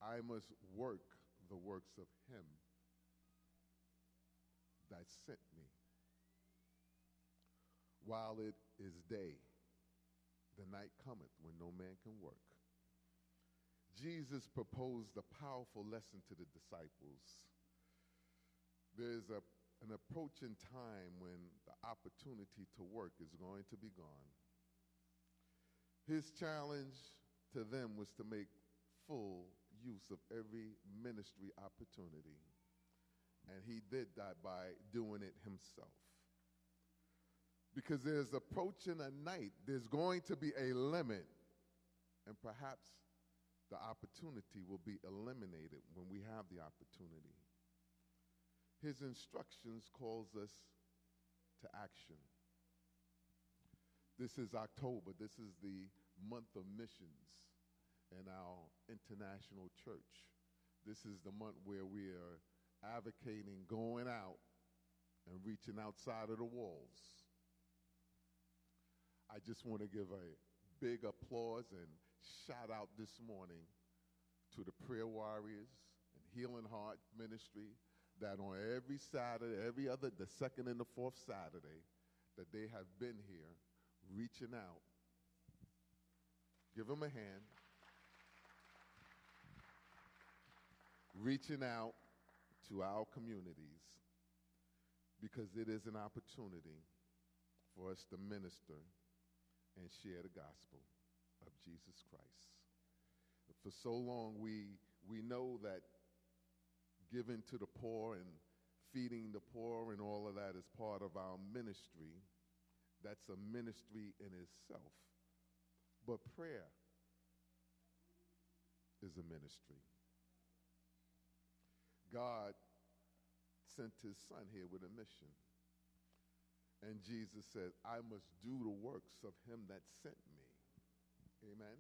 I must work the works of him that sent me. While it is day, the night cometh when no man can work. Jesus proposed a powerful lesson to the disciples. There's an approaching time when the opportunity to work is going to be gone. His challenge to them was to make full use of every ministry opportunity. And he did that by doing it himself. Because there's approaching a night, there's going to be a limit, and perhaps the opportunity will be eliminated when we have the opportunity. His instructions calls us to action. This is October. This is the month of missions in our international church. This is the month where we are advocating going out and reaching outside of the walls. I just want to give a big applause and shout out this morning to the prayer warriors and Healing Heart Ministry that on every Saturday, the second and the fourth Saturday, that they have been here reaching out. Give them a hand. Reaching out to our communities because it is an opportunity for us to minister and share the gospel of Jesus Christ. For so long, we know that giving to the poor and feeding the poor and all of that is part of our ministry. That's a ministry in itself. But prayer is a ministry. God sent his son here with a mission. And Jesus said, I must do the works of him that sent me. Amen.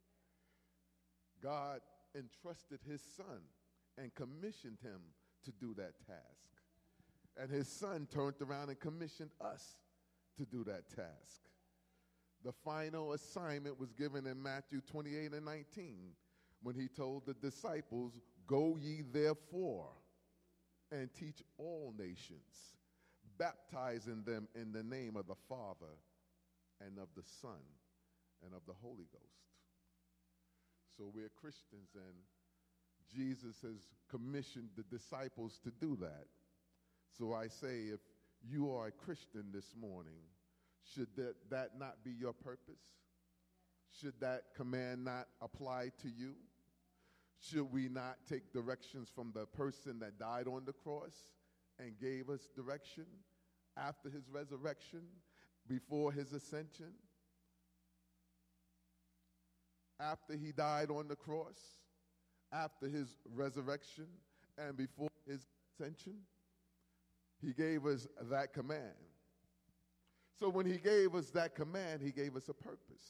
God entrusted his son and commissioned him to do that task. And his son turned around and commissioned us to do that task. The final assignment was given in Matthew 28 and 19 when he told the disciples, go ye therefore and teach all nations, baptizing them in the name of the Father and of the Son and of the Holy Ghost. So we're Christians, and Jesus has commissioned the disciples to do that. So I say, if you are a Christian this morning, should that not be your purpose? Should that command not apply to you? Should we not take directions from the person that died on the cross and gave us direction after his resurrection, before his ascension? After he died on the cross, after his resurrection, and before his ascension, he gave us that command. So when he gave us that command, he gave us a purpose.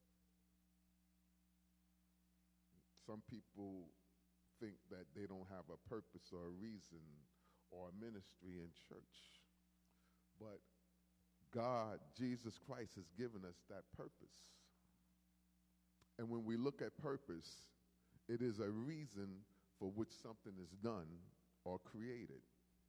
Some people think that they don't have a purpose or a reason or a ministry in church. But God, Jesus Christ, has given us that purpose. And when we look at purpose, it is a reason for which something is done or created.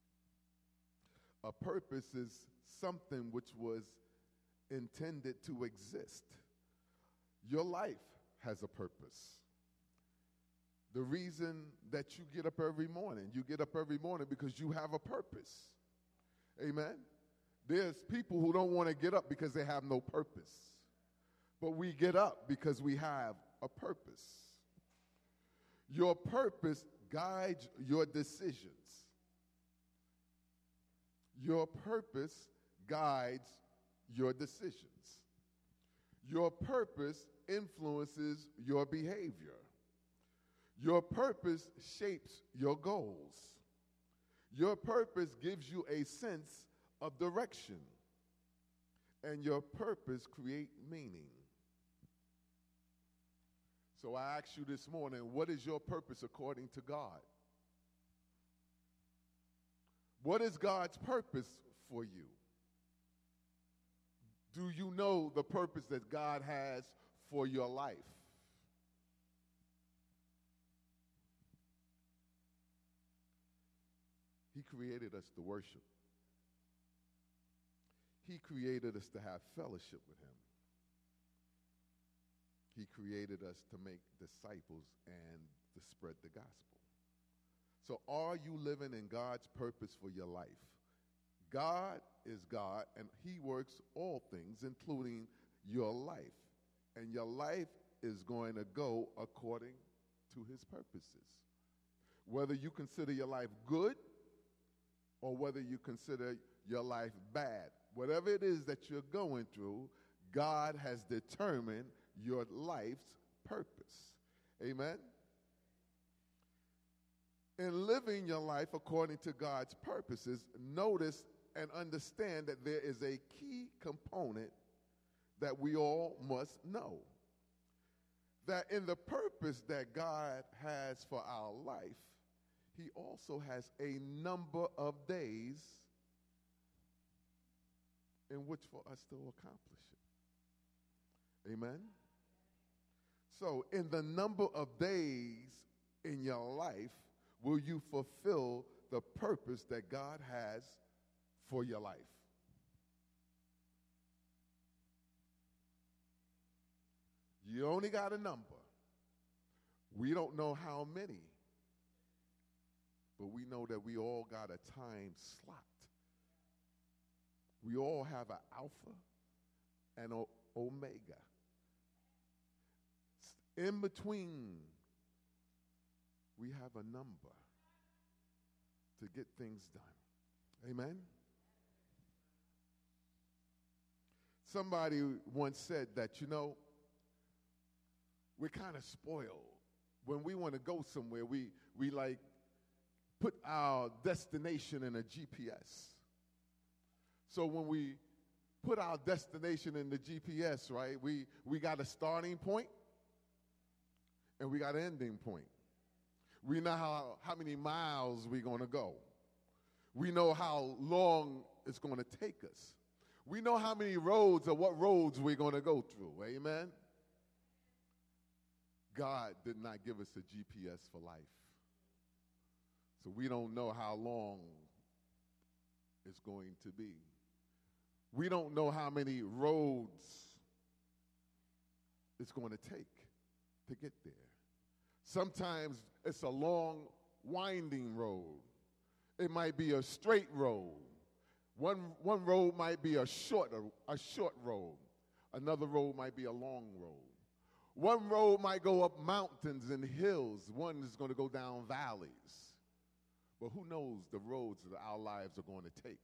A purpose is something which was intended to exist. Your life has a purpose. The reason that you get up every morning, you get up every morning because you have a purpose. Amen? There's people who don't want to get up because they have no purpose. But we get up because we have a purpose. Your purpose guides your decisions. Your purpose guides your decisions. Your purpose influences your behavior. Your purpose shapes your goals. Your purpose gives you a sense of direction. And your purpose creates meaning. So I ask you this morning, what is your purpose according to God? What is God's purpose for you? Do you know the purpose that God has for your life? created us to worship. He created us to have fellowship with him. He created us to make disciples and to spread the gospel. So are you living in God's purpose for your life? God is God, and he works all things, including your life. And your life is going to go according to his purposes. Whether you consider your life good or whether you consider your life bad, whatever it is that you're going through, God has determined your life's purpose. Amen? In living your life according to God's purposes, notice and understand that there is a key component that we all must know. That in the purpose that God has for our life, he also has a number of days in which for us to accomplish it. Amen? So, in the number of days in your life, will you fulfill the purpose that God has for your life? You only got a number. We don't know how many, but we know that we all got a time slot. We all have an Alpha and an Omega. In between, we have a number to get things done. Amen? Somebody once said that, we're kind of spoiled. When we want to go somewhere, we like put our destination in a GPS. So when we put our destination in the GPS, right, we got a starting point and we got an ending point. We know how many miles we're going to go. We know how long it's going to take us. We know how many roads or what roads we're going to go through. Amen? God did not give us a GPS for life. So we don't know how long it's going to be. We don't know how many roads it's going to take to get there. Sometimes it's a long, winding road. It might be a straight road. One road might be a short road. Another road might be a long road. One road might go up mountains and hills. One is going to go down valleys. But who knows the roads that our lives are going to take?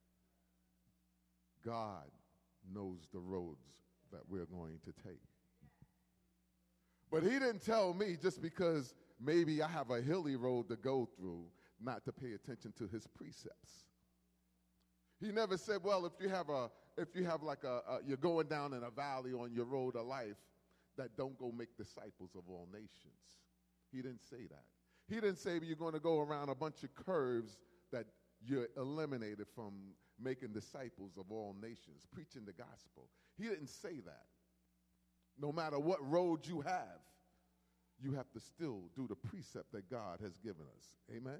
God knows the roads that we're going to take. But he didn't tell me just because maybe I have a hilly road to go through not to pay attention to his precepts. He never said, well, if you have you're going down in a valley on your road of life, that don't go make disciples of all nations. He didn't say that. He didn't say you're going to go around a bunch of curves that you're eliminated from making disciples of all nations, preaching the gospel. He didn't say that. No matter what road you have to still do the precept that God has given us. Amen?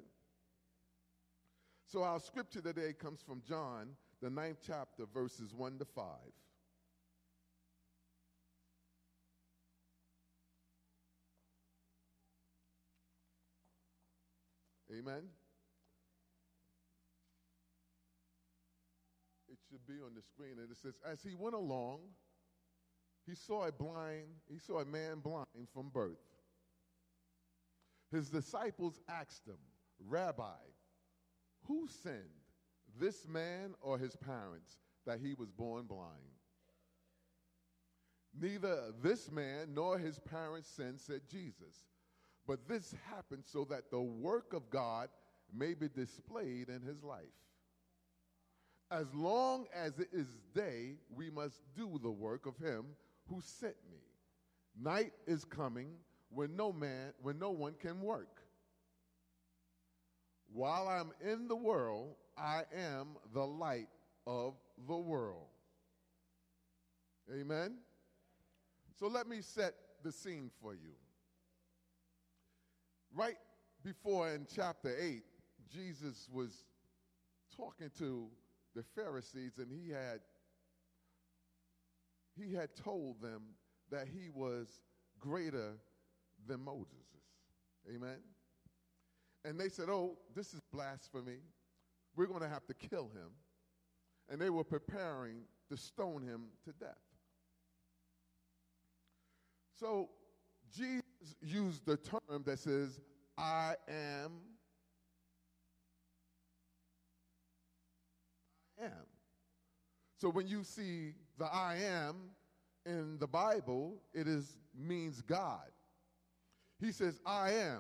So our scripture today comes from John, the 9th chapter, verses 1 to 5. Amen? It should be on the screen, and it says, as he went along, he saw a man blind from birth. His disciples asked him, Rabbi, who sinned, this man or his parents, that he was born blind? Neither this man nor his parents sinned, said Jesus. But this happened so that the work of God may be displayed in his life. As long as it is day, we must do the work of him who sent me. Night is coming when no one can work. While I'm in the world, I am the light of the world. Amen? So let me set the scene for you. Right before in chapter 8, Jesus was talking to the Pharisees, and he had told them that he was greater than Moses. Amen? And they said, oh, this is blasphemy. We're going to have to kill him. And they were preparing to stone him to death. So Jesus used the term that says, I am. So when you see the I am in the Bible, it means God. He says, I am.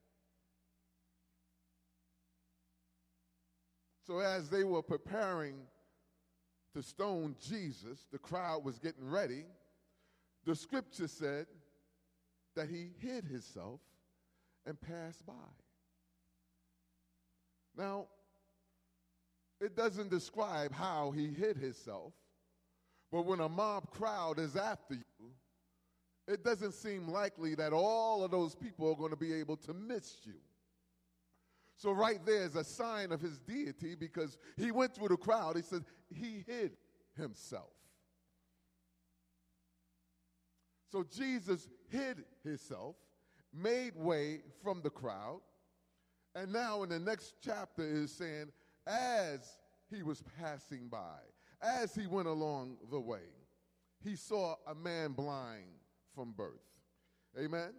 So as they were preparing to stone Jesus, the crowd was getting ready. The scripture said that he hid himself and passed by. Now, it doesn't describe how he hid himself, but when a mob crowd is after you, it doesn't seem likely that all of those people are going to be able to miss you. So right there is a sign of his deity, because he went through the crowd. He said he hid himself. So Jesus hid himself, made way from the crowd, and now in the next chapter is saying, as he was passing by, as he went along the way, he saw a man blind from birth. Amen?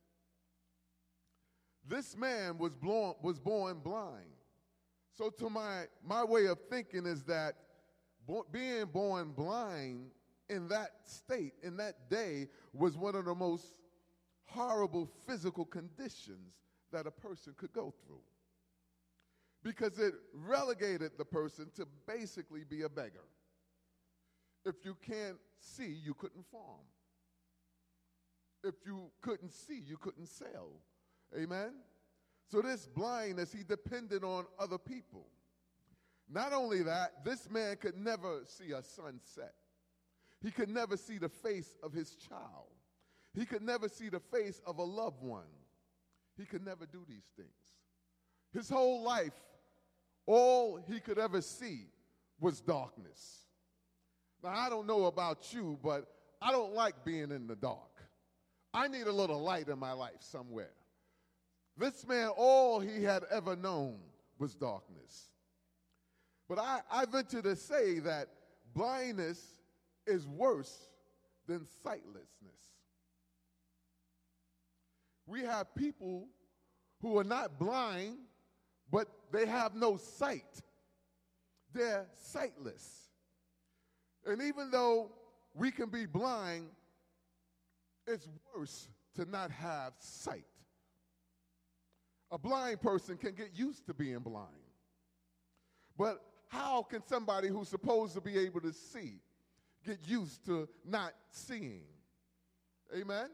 This man was born blind. So to my way of thinking is that being born blind in that state, in that day, was one of the most horrible physical conditions that a person could go through, because it relegated the person to basically be a beggar. If you can't see, you couldn't farm. If you couldn't see, you couldn't sell. Amen? So this blindness, he depended on other people. Not only that, this man could never see a sunset. He could never see the face of his child. He could never see the face of a loved one. He could never do these things. His whole life, all he could ever see was darkness. Now, I don't know about you, but I don't like being in the dark. I need a little light in my life somewhere. This man, all he had ever known was darkness. But I venture to say that blindness is worse than sightlessness. We have people who are not blind, but they have no sight. They're sightless. And even though we can be blind, it's worse to not have sight. A blind person can get used to being blind. But how can somebody who's supposed to be able to see get used to not seeing? Amen?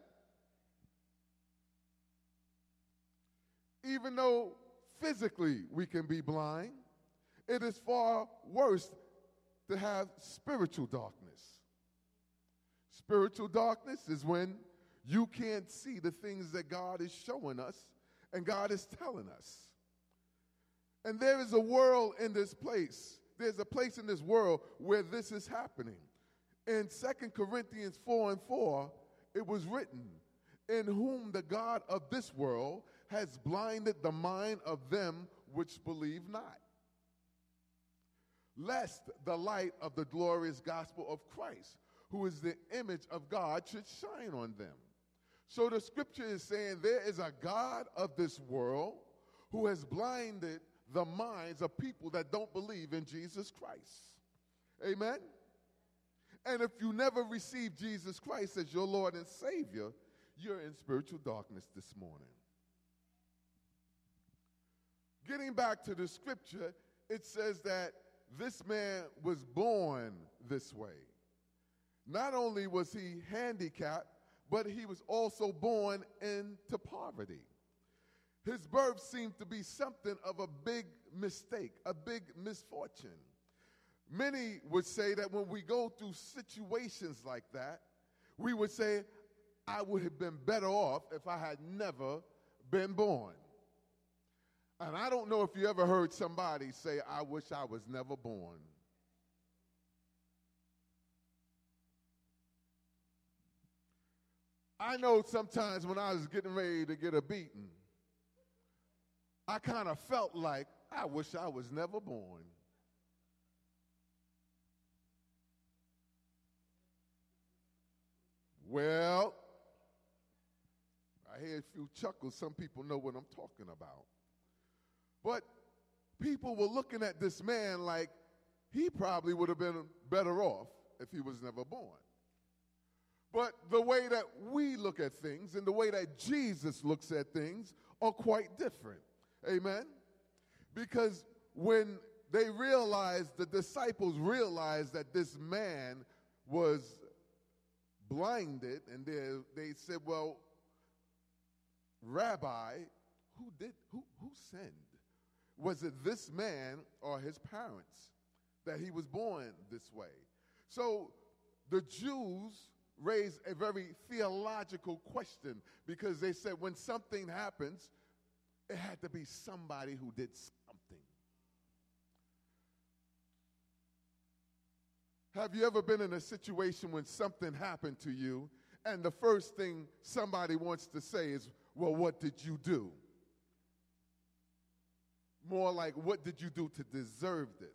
Even though physically we can be blind, it is far worse to have spiritual darkness. Spiritual darkness is when you can't see the things that God is showing us and God is telling us. And there is a world in this place. There's a place in this world where this is happening. In 2 Corinthians 4:4, it was written, in whom the God of this world has blinded the mind of them which believe not, lest the light of the glorious gospel of Christ, who is the image of God, should shine on them. So the scripture is saying there is a God of this world who has blinded the minds of people that don't believe in Jesus Christ. Amen? And if you never received Jesus Christ as your Lord and Savior, you're in spiritual darkness this morning. Getting back to the scripture, it says that this man was born this way. Not only was he handicapped, but he was also born into poverty. His birth seemed to be something of a big mistake, a big misfortune. Many would say that when we go through situations like that, we would say, I would have been better off if I had never been born. And I don't know if you ever heard somebody say, I wish I was never born. I know sometimes when I was getting ready to get a beating, I kind of felt like I wish I was never born. Well, I hear a few chuckles. Some people know what I'm talking about. But people were looking at this man like he probably would have been better off if he was never born. But the way that we look at things and the way that Jesus looks at things are quite different. Amen? Because when they realized, the disciples realized that this man was blinded, and they said, well, Rabbi, who sinned? Was it this man or his parents that he was born this way? So the Jews raised a very theological question because they said when something happens, it had to be somebody who did something. Have you ever been in a situation when something happened to you and the first thing somebody wants to say is, well, what did you do? More like, what did you do to deserve this?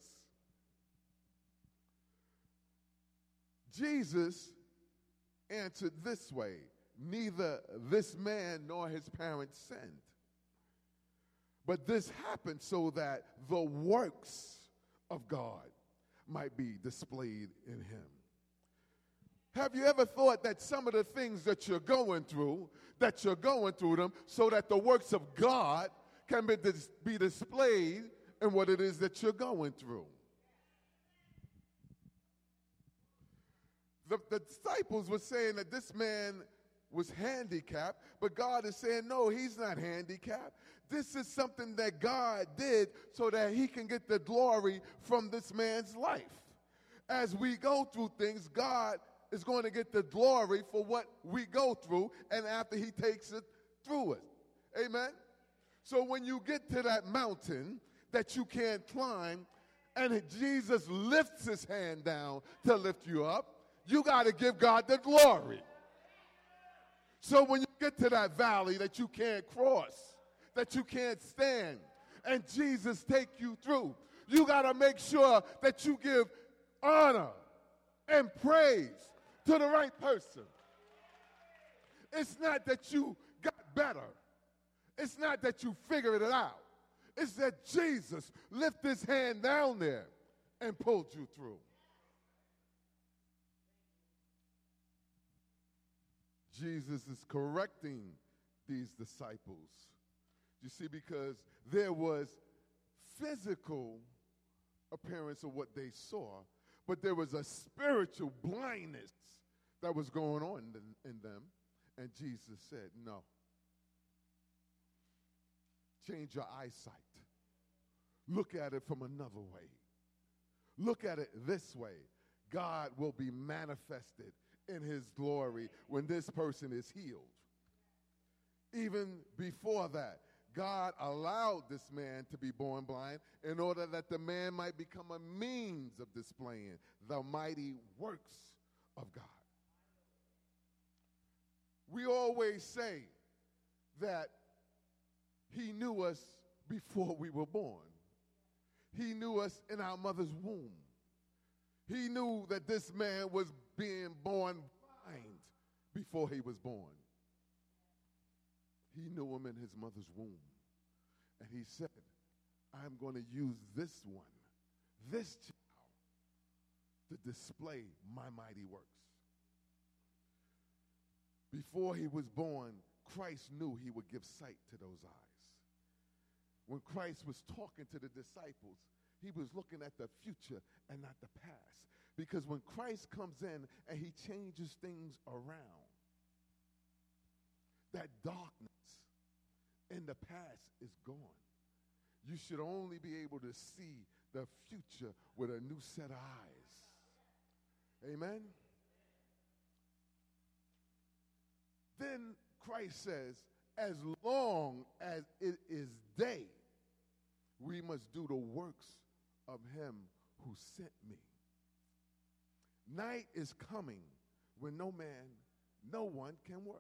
Jesus answered this way, neither this man nor his parents sinned. But this happened so that the works of God might be displayed in him. Have you ever thought that some of the things that you're going through them so that the works of God can be displayed in what it is that you're going through? The disciples were saying that this man was handicapped, but God is saying, no, he's not handicapped. This is something that God did so that he can get the glory from this man's life. As we go through things, God is going to get the glory for what we go through and after he takes it through it. Amen? So when you get to that mountain that you can't climb and Jesus lifts his hand down to lift you up, you got to give God the glory. So when you get to that valley that you can't cross, that you can't stand, and Jesus take you through, you got to make sure that you give honor and praise to the right person. It's not that you got better. It's not that you figured it out. It's that Jesus lifted his hand down there and pulled you through. Jesus is correcting these disciples. You see, because there was physical appearance of what they saw, but there was a spiritual blindness that was going on in them. And Jesus said, no. Change your eyesight. Look at it from another way. Look at it this way. God will be manifested in his glory when this person is healed. Even before that, God allowed this man to be born blind in order that the man might become a means of displaying the mighty works of God. We always say that he knew us before we were born. He knew us in our mother's womb. He knew that this man was being born blind before he was born. He knew him in his mother's womb. And he said, I'm going to use this one, this child, to display my mighty works. Before he was born, Christ knew he would give sight to those eyes. When Christ was talking to the disciples, he was looking at the future and not the past. Because when Christ comes in and he changes things around, that darkness in the past is gone. You should only be able to see the future with a new set of eyes. Amen? Then Christ says, as long as it is day, must do the works of him who sent me. Night is coming when no one can work.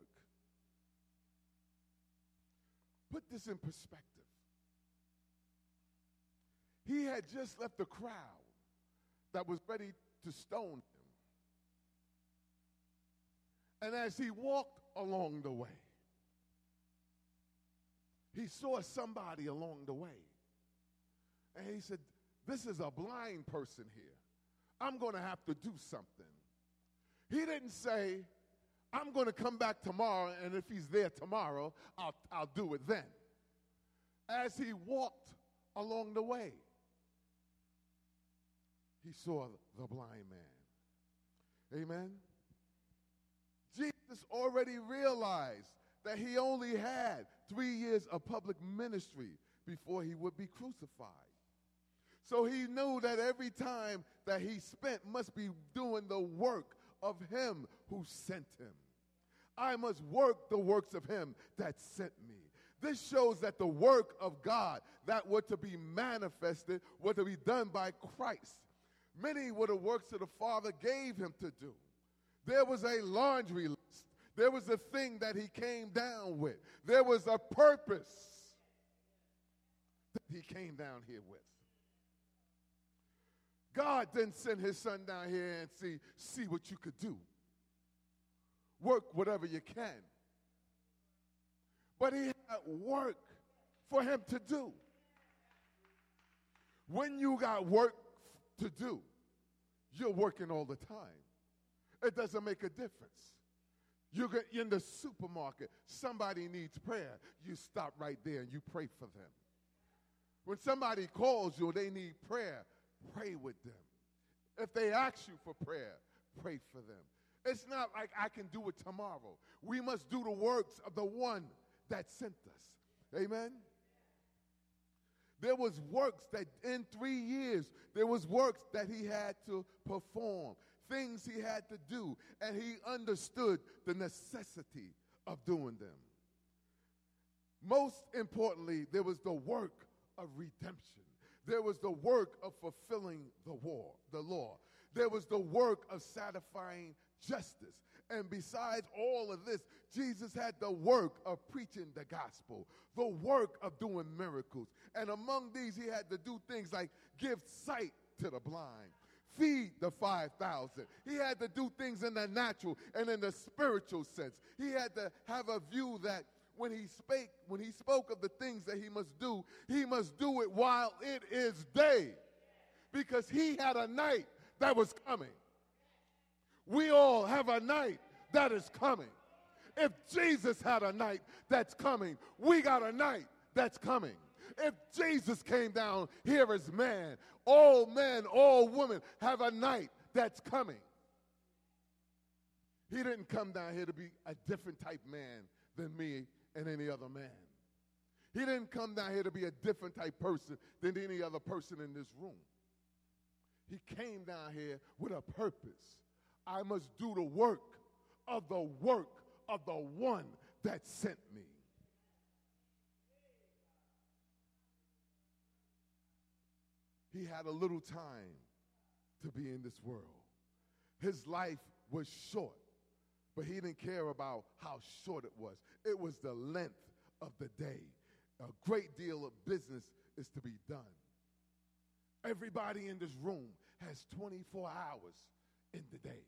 Put this in perspective. He had just left the crowd that was ready to stone him. And as he walked along the way, he saw somebody along the way. And he said, this is a blind person here. I'm going to have to do something. He didn't say, I'm going to come back tomorrow, and if he's there tomorrow, I'll do it then. As he walked along the way, he saw the blind man. Amen? Jesus already realized that he only had 3 years of public ministry before he would be crucified. So he knew that every time that he spent must be doing the work of him who sent him. I must work the works of him that sent me. This shows that the work of God that were to be manifested were to be done by Christ. Many were the works that the Father gave him to do. There was a laundry list. There was a thing that he came down with. There was a purpose that he came down here with. God didn't send his son down here and see what you could do. Work whatever you can. But he had work for him to do. When you got work to do, you're working all the time. It doesn't make a difference. You're in the supermarket, somebody needs prayer. You stop right there and you pray for them. When somebody calls you, they need prayer, pray with them. If they ask you for prayer, pray for them. It's not like I can do it tomorrow. We must do the works of the one that sent us. Amen? There was works that in 3 years, there was works that he had to perform, things he had to do, and he understood the necessity of doing them. Most importantly, there was the work of redemption. There was the work of fulfilling the law. There was the work of satisfying justice. And besides all of this, Jesus had the work of preaching the gospel, the work of doing miracles. And among these, he had to do things like give sight to the blind, feed the 5,000. He had to do things in the natural and in the spiritual sense. He had to have a view that when he spoke of the things that he must do it while it is day, because he had a night that was coming. We all have a night that is coming. If Jesus had a night that's coming, we got a night that's coming. If Jesus came down here as man, all women have a night that's coming. He didn't come down here to be a different type man than me and any other man. He didn't come down here to be a different type person than any other person in this room. He came down here with a purpose. I must do the work of the one that sent me. He had a little time to be in this world. His life was short, but he didn't care about how short it was. It was the length of the day. A great deal of business is to be done. Everybody in this room has 24 hours in the day.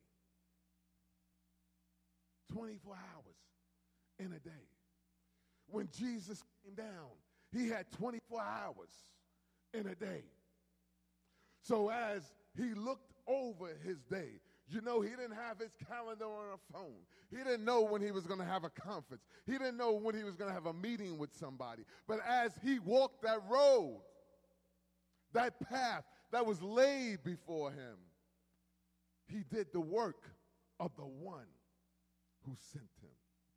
24 hours in a day. When Jesus came down, he had 24 hours in a day. So as he looked over his day, you know, he didn't have his calendar on a phone. He didn't know when he was going to have a conference. He didn't know when he was going to have a meeting with somebody. But as he walked that road, that path that was laid before him, he did the work of the one who sent him.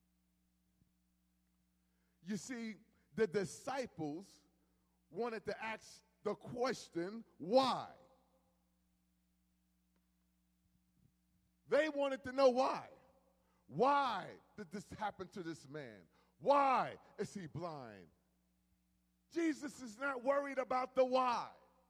You see, the disciples wanted to ask the question, why? They wanted to know why. Why did this happen to this man? Why is he blind? Jesus is not worried about the why.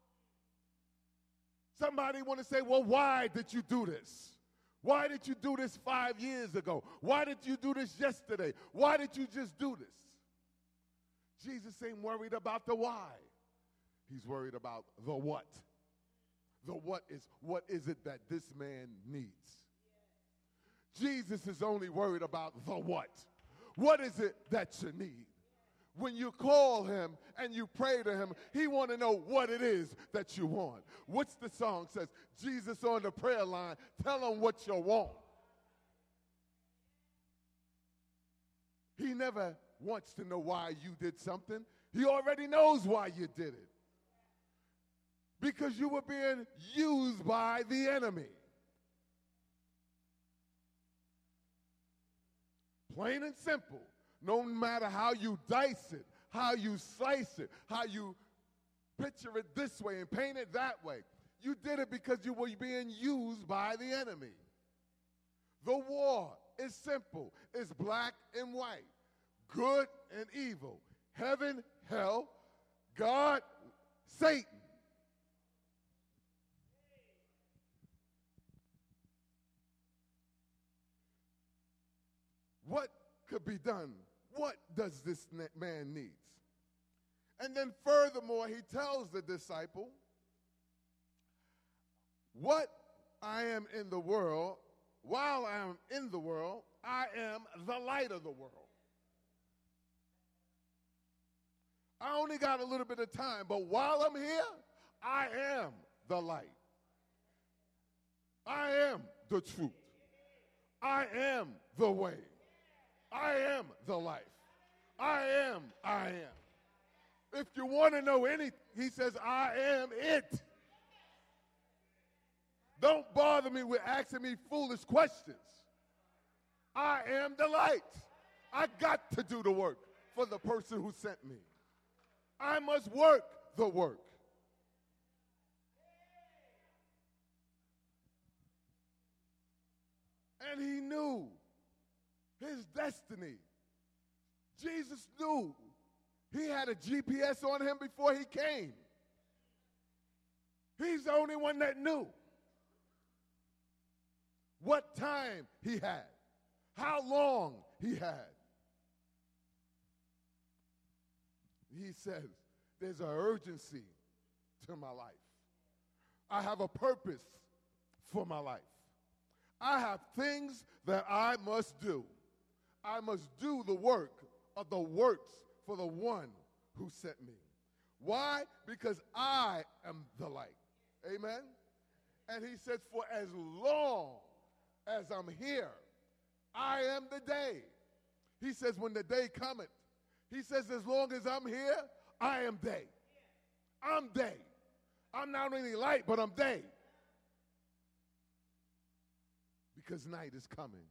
Somebody want to say, well, why did you do this? Why did you do this 5 years ago? Why did you do this yesterday? Why did you just do this? Jesus ain't worried about the why. He's worried about the what. The what is it that this man needs? Jesus is only worried about the what. What is it that you need? When you call him and you pray to him, he want to know what it is that you want. What's the song says? Jesus on the prayer line, tell him what you want. He never wants to know why you did something. He already knows why you did it. Because you were being used by the enemy. Plain and simple. No matter how you dice it, how you slice it, how you picture it this way and paint it that way, you did it because you were being used by the enemy. The war is simple. It's black and white, good and evil, heaven, hell, God, Satan. What could be done? What does this man need? And then furthermore, he tells the disciple, what I am in the world, while I am in the world, I am the light of the world. I only got a little bit of time, but while I'm here, I am the light. I am the truth. I am the way. I am the life. I am. If you want to know anything, he says, I am it. Don't bother me with asking me foolish questions. I am the light. I got to do the work for the person who sent me. I must work the work. And he knew his destiny. Jesus knew he had a GPS on him before he came. He's the only one that knew what time he had, how long he had. He says, there's an urgency to my life. I have a purpose for my life. I have things that I must do. I must do the work of the works for the one who sent me. Why? Because I am the light. Amen? And he says, for as long as I'm here, I am the day. He says, when the day cometh, he says, as long as I'm here, I am day. I'm day. I'm not only light, but I'm day. Because night is coming.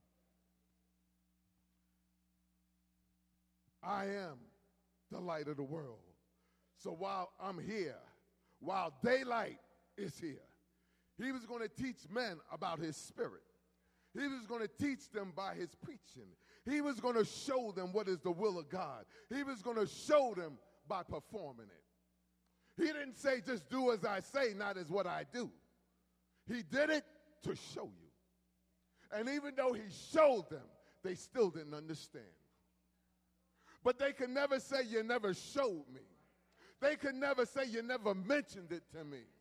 I am the light of the world. So while I'm here, while daylight is here, he was going to teach men about his spirit. He was going to teach them by his preaching. He was going to show them what is the will of God. He was going to show them by performing it. He didn't say just do as I say, not as what I do. He did it to show you. And even though he showed them, they still didn't understand. But they could never say you never showed me. They could never say you never mentioned it to me.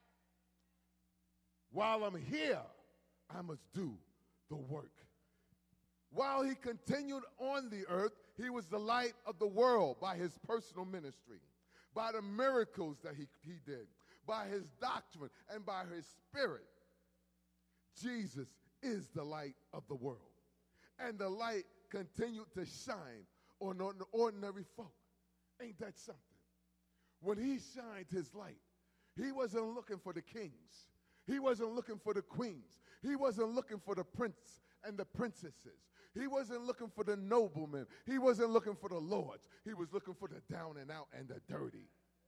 While I'm here, I must do the work. While he continued on the earth, he was the light of the world by his personal ministry, by the miracles that he did, by his doctrine, and by his spirit. Jesus is the light of the world. And the light continued to shine on the ordinary folk. Ain't that something? When he shined his light, he wasn't looking for the kings. He wasn't looking for the queens. He wasn't looking for the prince and the princesses. He wasn't looking for the noblemen. He wasn't looking for the lords. He was looking for the down and out and the dirty.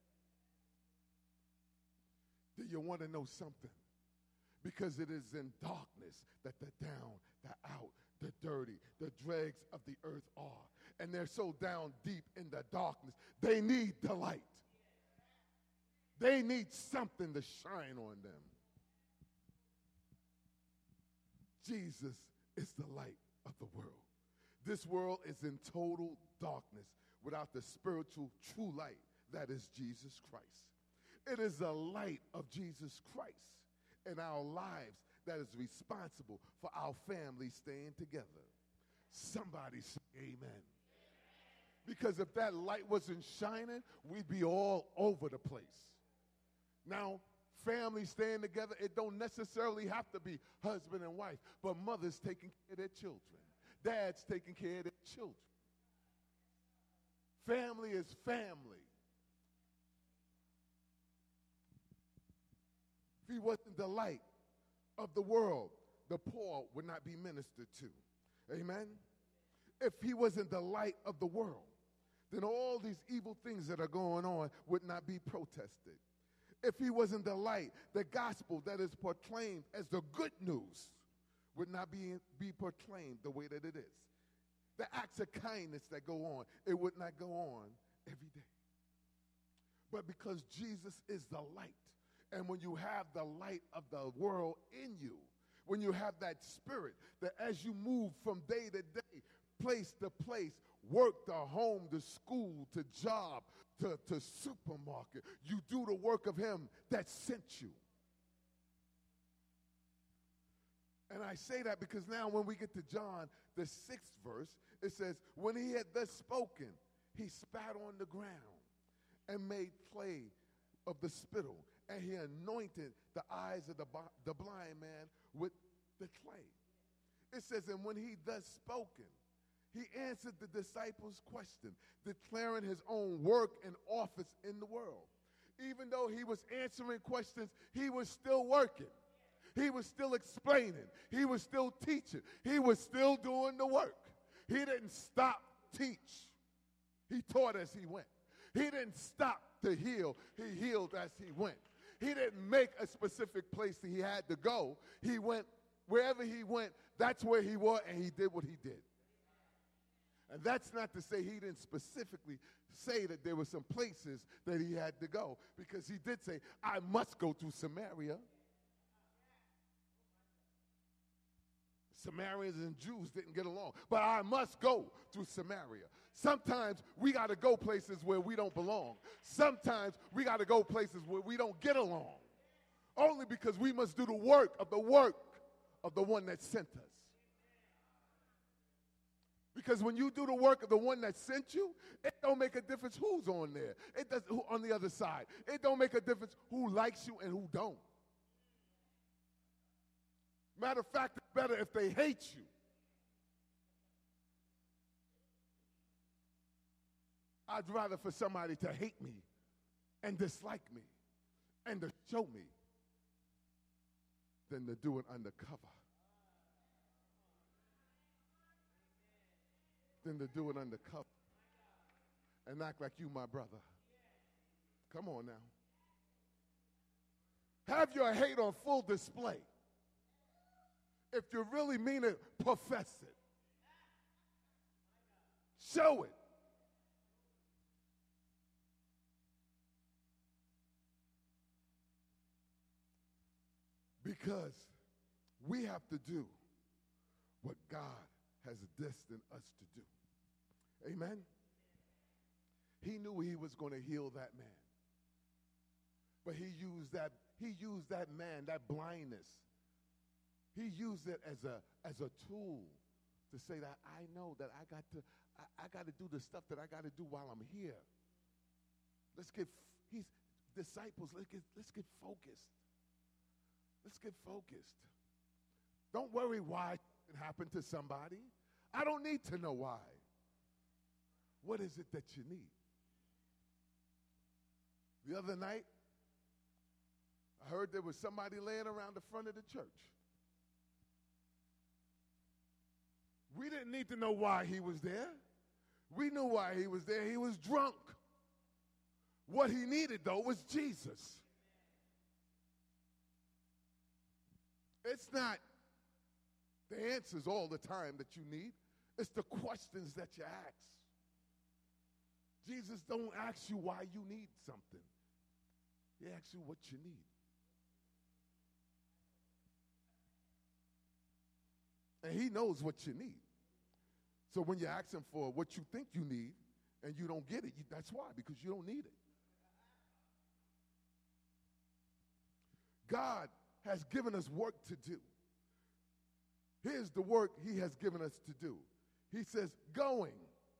Do you want to know something? Because it is in darkness that the down, the out, the dirty, the dregs of the earth are. and they're so down deep in the darkness. They need the light. They need something to shine on them. Jesus is the light of the world. This world is in total darkness without the spiritual true light that is Jesus Christ. It is the light of Jesus Christ in our lives that is responsible for our family staying together. Somebody say amen. Because if that light wasn't shining, we'd be all over the place. Now, families staying together, it don't necessarily have to be husband and wife, but mothers taking care of their children. Dads taking care of their children. Family is family. If he wasn't the light of the world, the poor would not be ministered to. Amen? If he wasn't the light of the world, then all these evil things that are going on would not be protested. If he wasn't the light, the gospel that is proclaimed as the good news would not be proclaimed the way that it is. The acts of kindness that go on, it would not go on every day. But because Jesus is the light, and when you have the light of the world in you, when you have that spirit, that as you move from day to day, place to place, work to home, to school, to job, to supermarket, you do the work of him that sent you. And I say that because now when we get to John, the 6th verse, it says, when he had thus spoken, he spat on the ground and made clay of the spittle, and he anointed the eyes of the blind man with the clay. It says, and when he thus spoken, he answered the disciples' question, declaring his own work and office in the world. Even though he was answering questions, he was still working. He was still explaining. He was still teaching. He was still doing the work. He didn't stop teach. He taught as he went. He didn't stop to heal. He healed as he went. He didn't make a specific place that he had to go. He went wherever he went, that's where he was, and he did what he did. And that's not to say he didn't specifically say that there were some places that he had to go, because he did say, I must go through Samaria. Samaritans and Jews didn't get along, but I must go through Samaria. Sometimes we got to go places where we don't belong. Sometimes we got to go places where we don't get along, only because we must do the work of the one that sent us. Because when you do the work of the one that sent you, it don't make a difference who's on there. It does who on the other side. It don't make a difference who likes you and who don't. Matter of fact, it's better if they hate you. I'd rather for somebody to hate me and dislike me and to show me than to do it undercover. Than to do it undercover and act like you my brother. Come on now. Have your hate on full display. If you really mean it, profess it. Show it. Because we have to do what God has destined us to do. Amen? He knew he was going to heal that man. But he used that man, that blindness. He used it as a tool to say that I know that I got to do the stuff that I got to do while I'm here. Disciples, let's get focused. Let's get focused. Don't worry why it happened to somebody. I don't need to know why. What is it that you need? The other night, I heard there was somebody laying around the front of the church. We didn't need to know why he was there. We knew why he was there. He was drunk. What he needed, though, was Jesus. It's not the answers all the time that you need. It's the questions that you ask. Jesus don't ask you why you need something. He asks you what you need. And he knows what you need. So when you ask him for what you think you need and you don't get it, that's why, because you don't need it. God has given us work to do. Here's the work he has given us to do. He says, going,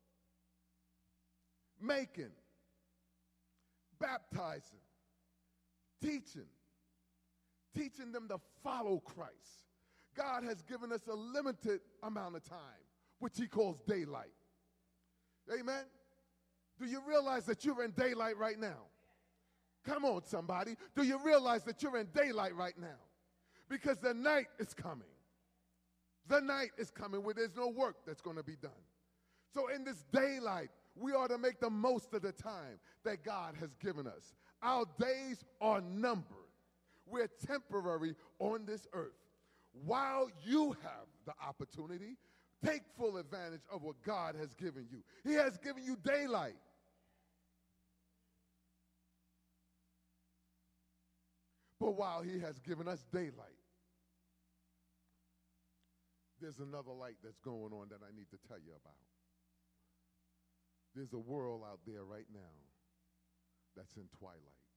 making, baptizing, teaching them to follow Christ. God has given us a limited amount of time, which he calls daylight. Amen? Do you realize that you're in daylight right now? Come on, somebody. Do you realize that you're in daylight right now? Because the night is coming. The night is coming where there's no work that's going to be done. So in this daylight, we ought to make the most of the time that God has given us. Our days are numbered. We're temporary on this earth. While you have the opportunity, take full advantage of what God has given you. He has given you daylight. But while he has given us daylight, there's another light that's going on that I need to tell you about. There's a world out there right now that's in twilight.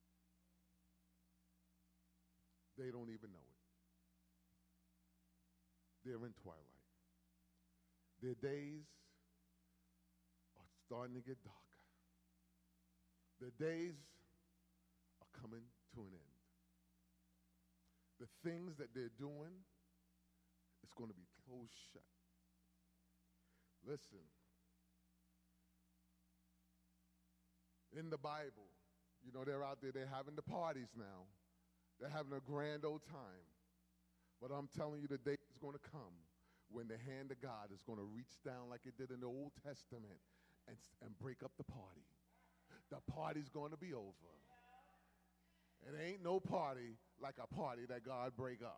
They don't even know it. They're in twilight. Their days are starting to get darker. Their days are coming to an end. The things that they're doing, it's going to be closed shut. Listen, in the Bible, you know, they're out there, they're having the parties now. They're having a grand old time. But I'm telling you, the day is going to come when the hand of God is going to reach down like it did in the Old Testament and break up the party. The party's going to be over. It ain't no party like a party that God break up.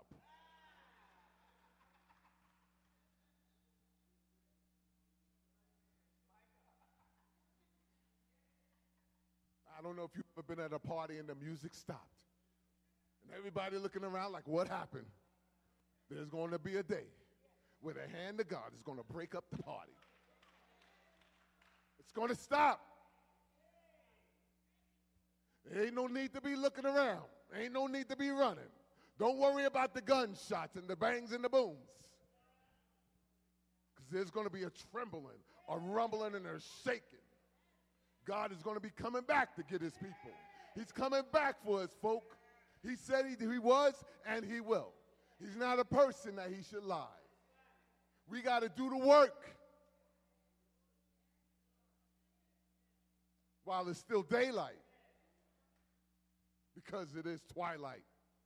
I don't know if you've ever been at a party and the music stopped. And everybody looking around like, what happened? There's going to be a day where the hand of God is going to break up the party. It's going to stop. There ain't no need to be looking around. There ain't no need to be running. Don't worry about the gunshots and the bangs and the booms. Because there's going to be a trembling, a rumbling, and a shaking. God is going to be coming back to get his people. He's coming back for his folk. He said he was, and he will. He's not a person that he should lie. We got to do the work while it's still daylight, because it is twilight.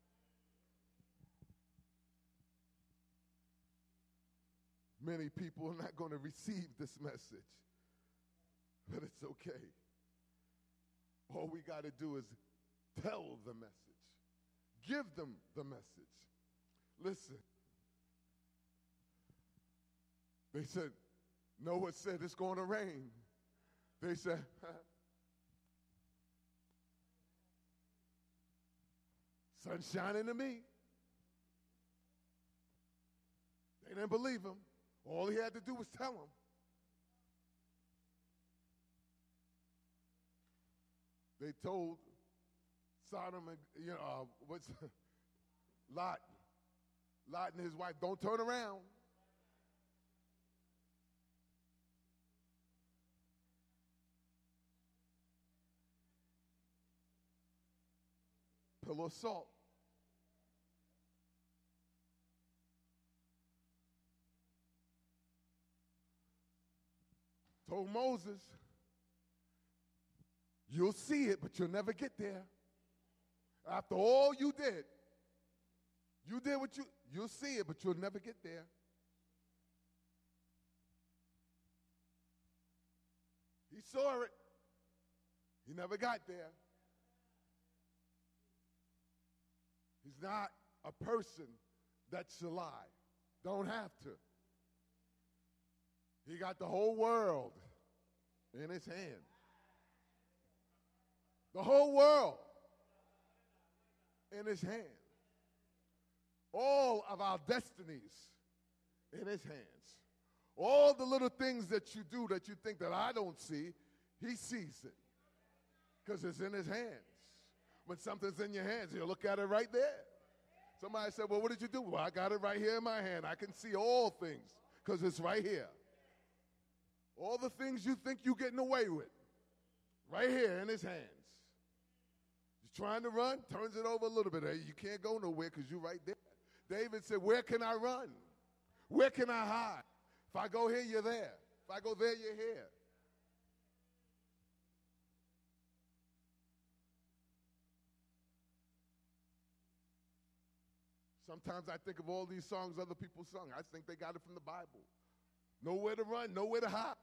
Many people are not going to receive this message, but it's okay. All we got to do is tell the message, give them the message. Listen, they said, Noah said it's going to rain. They said, sun's shining to me. They didn't believe him. All he had to do was tell them. They told Sodom and, Lot and his wife, don't turn around. Pillar of salt. Told Moses, you'll see it, but you'll never get there. After all you did what you'll see it, but you'll never get there. He saw it. He never got there. He's not a person that shall lie. Don't have to. He got the whole world in his hand. The whole world in his hand. All of our destinies in his hands. All the little things that you do that you think that I don't see, he sees it. Because it's in his hands. When something's in your hands, you look at it right there. Somebody said, well, what did you do? Well, I got it right here in my hand. I can see all things because it's right here. All the things you think you're getting away with, right here in his hands. You're trying to run, turns it over a little bit. You can't go nowhere because you're right there. David said, where can I run? Where can I hide? If I go here, you're there. If I go there, you're here. Sometimes I think of all these songs other people sung. I think they got it from the Bible. Nowhere to run, nowhere to hide.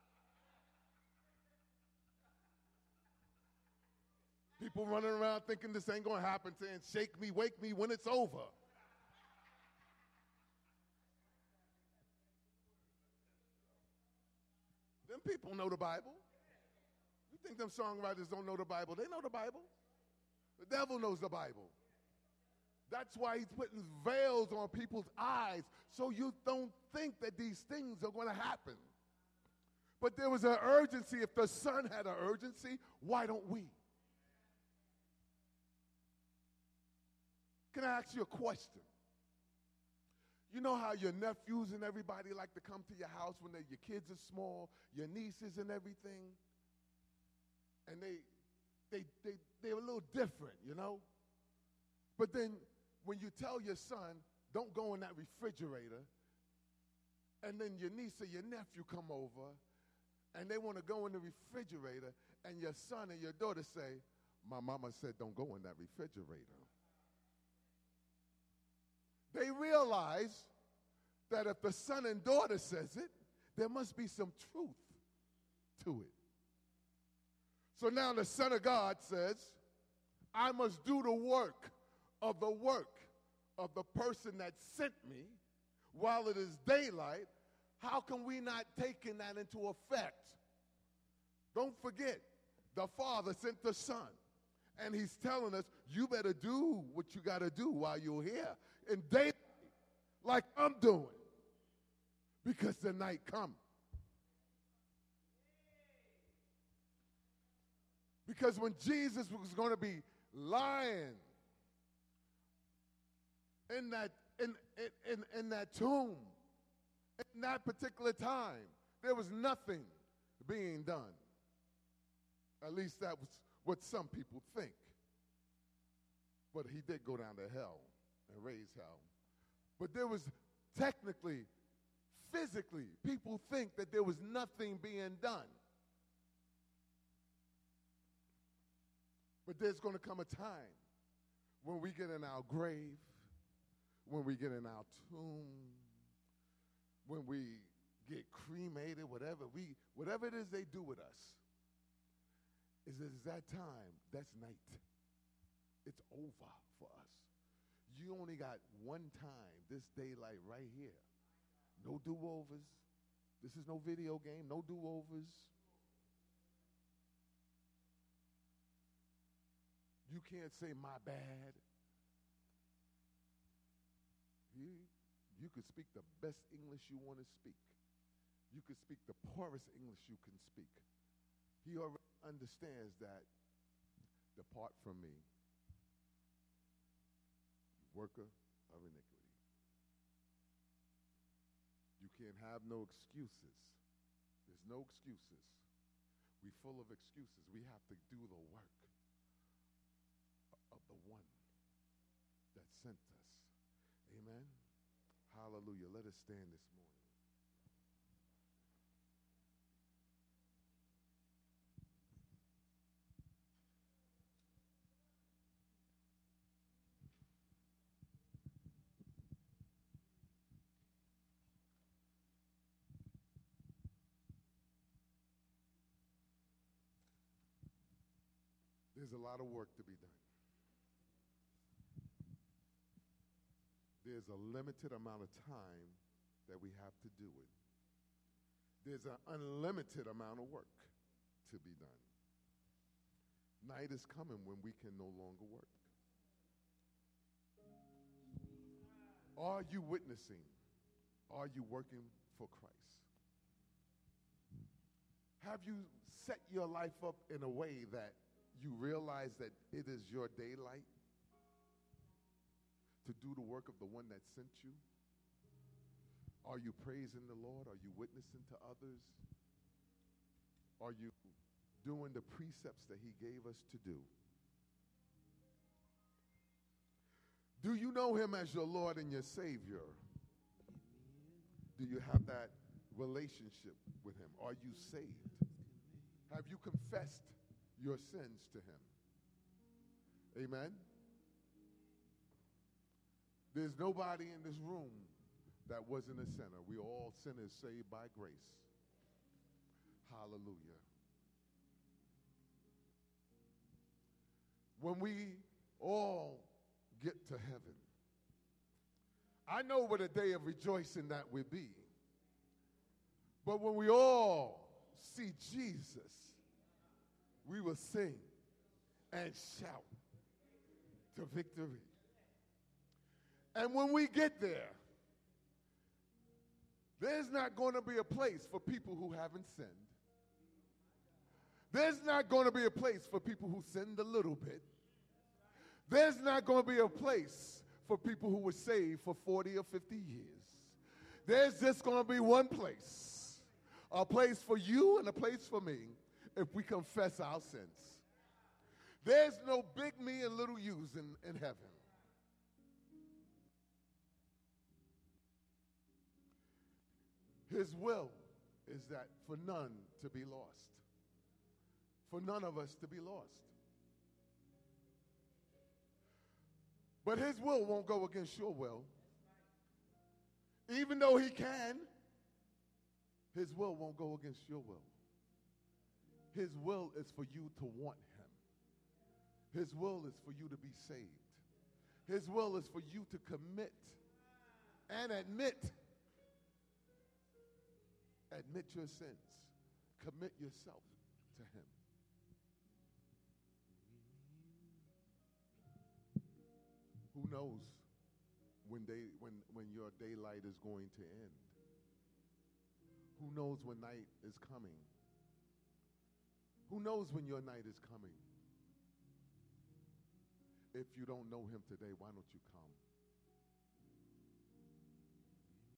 People running around thinking this ain't going to happen, saying, shake me, wake me when it's over. Them people know the Bible. You think them songwriters don't know the Bible? They know the Bible. The devil knows the Bible. That's why he's putting veils on people's eyes so you don't think that these things are going to happen. But there was an urgency. If the Son had an urgency, why don't we? Can I ask you a question? You know how your nephews and everybody like to come to your house when your kids are small, your nieces and everything? And they're a little different, you know? But then when you tell your son, don't go in that refrigerator, and then your niece or your nephew come over, and they want to go in the refrigerator, and your son and your daughter say, my mama said don't go in that refrigerator. They realize that if the son and daughter says it, there must be some truth to it. So now the Son of God says, I must do the work of the person that sent me while it is daylight. How can we not take that into effect? Don't forget, the Father sent the Son. And he's telling us, you better do what you got to do while you're here in daylight, like I'm doing, because the night comes. Because when Jesus was going to be lying in that tomb, in that particular time, there was nothing being done. At least that was what some people think. But he did go down to hell and raise hell. But there was technically, physically, people think that there was nothing being done. But there's going to come a time when we get in our grave, when we get in our tomb, when we get cremated, whatever it is they do with us, is that time, that's night. It's over for us. You only got one time, this daylight right here. No do-overs. This is no video game, no do-overs. You can't say my bad. You could speak the best English you want to speak. You could speak the poorest English you can speak. He already understands that. Depart from me, worker of iniquity. You can't have no excuses. There's no excuses. We're full of excuses. We have to do the work of the one that sent us. Amen. Hallelujah. Let us stand this morning. There's a lot of work to be done. There's a limited amount of time that we have to do it. There's an unlimited amount of work to be done. night is coming when we can no longer work. Are you witnessing? Are you working for Christ? Have you set your life up in a way that you realize that it is your daylight to do the work of the one that sent you? Are you praising the Lord? Are you witnessing to others? Are you doing the precepts that he gave us to do? Do you know him as your Lord and your Savior? Do you have that relationship with him? Are you saved? Have you confessed your sins to him? Amen? There's nobody in this room that wasn't a sinner. We are all sinners saved by grace. Hallelujah. When we all get to heaven, I know what a day of rejoicing that will be. But when we all see Jesus, we will sing and shout to victory. And when we get there, there's not going to be a place for people who haven't sinned. There's not going to be a place for people who sinned a little bit. There's not going to be a place for people who were saved for 40 or 50 years. There's just going to be one place, a place for you and a place for me if we confess our sins. There's no big me and little yous in heaven. His will is that for none to be lost, for none of us to be lost. But his will won't go against your will. Even though he can, his will won't go against your will. His will is for you to want him. His will is for you to be saved. His will is for you to commit and admit your sins. Commit yourself to him. Who knows when your daylight is going to end? Who knows when night is coming? Who knows when your night is coming? If you don't know him today, why don't you come?